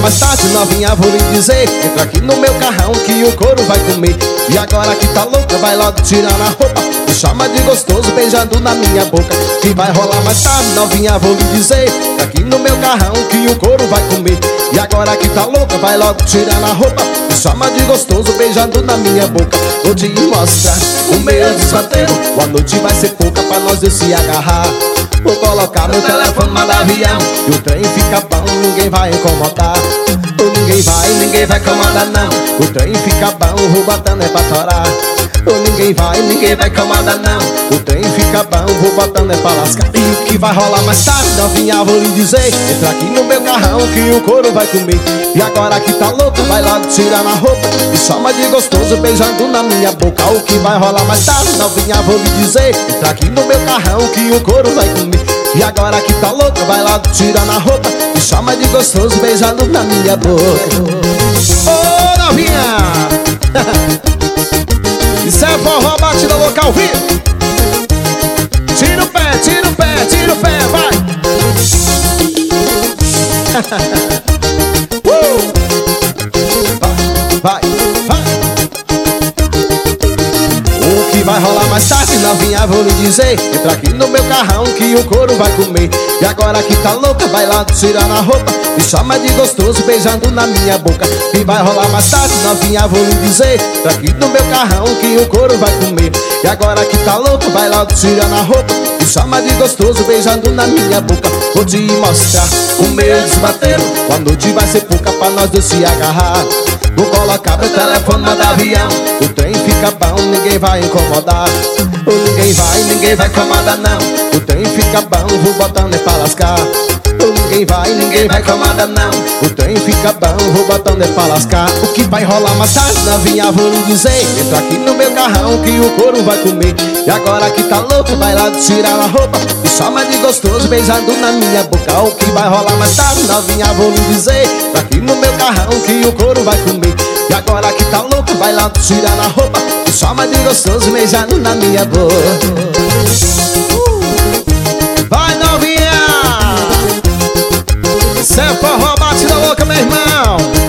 mais tarde, novinha, vou lhe dizer. Entra aqui no meu carrão que o couro vai comer. E agora que tá louca, vai logo tirando a roupa. Me chama de gostoso, beijando na minha boca. Que vai rolar mais tarde, novinha, vou lhe dizer. Entra aqui no meu carrão que o couro vai comer. E agora que tá louca, vai logo tirando a roupa. Me chama de gostoso, beijando na minha boca. Vou te mostrar o meu desvaneio. A noite vai ser pouca pra nós dois se agarrar. Vou colocar meu telefone no avião e o trem fica bom, ninguém vai incomodar. Ninguém vai incomodar não. O trem fica bom, vou botando é pra torar. Ninguém vai incomodar não. O trem fica bom, vou botando é pra lascar. E o que vai rolar mais tarde, novinha, vou lhe dizer. Entra aqui no meu carrão que o couro vai comer. E agora que tá louca, vai logo tirar na roupa. Me chama de gostoso, beijando na minha boca. O que vai rolar mais tarde, novinha, vou lhe dizer. Entra aqui no meu carrão que o couro vai comer. E agora que tá louca, vai logo tirar na roupa. Me chama de gostoso, beijando na minha boca. Ô, novinha! Isso é forró, batida local, viu? Tira o pé, tira o pé, tira o pé, vai! Vai, vai! O que vai rolar mais tarde, novinha, vou lhe dizer. Entra aqui no meu carrão que o couro vai comer. E agora que tá louca, vai lá tirar na roupa. Me chama de gostoso, beijando na minha boca. Que vai rolar mais tarde, novinha, vou lhe dizer. Entra aqui no meu carrão que o couro vai comer. E agora que tá louca, vai lá tirar na roupa. Me chama de gostoso, beijando na minha boca. Vou te mostrar o meu desbateiro. A noite vai ser pouca pra nós dois se agarrar. Vou colocar meu telefone no avião. O trem fica bom, ninguém vai incomodar. Ninguém vai incomodar não. O trem fica bom, vou botando é pra lascar. Ninguém vai incomodar não. O trem fica bom, vou botando é pra lascar. O que vai rolar mais tarde, novinha, vou lhe dizer. Entra aqui no meu carrão que o couro vai comer. E agora que tá louca, vai lá tirar a roupa. Me chama de gostoso, beijando na minha boca. O que vai rolar mais tarde, novinha, vou lhe dizer. Entra aqui no meu carrão que o couro vai comer. E agora que tá louca, vai lá tirar a roupa. Me chama de gostoso, beijando na minha boca. Vai, novinha! Cê é forró, batida louca, meu irmão.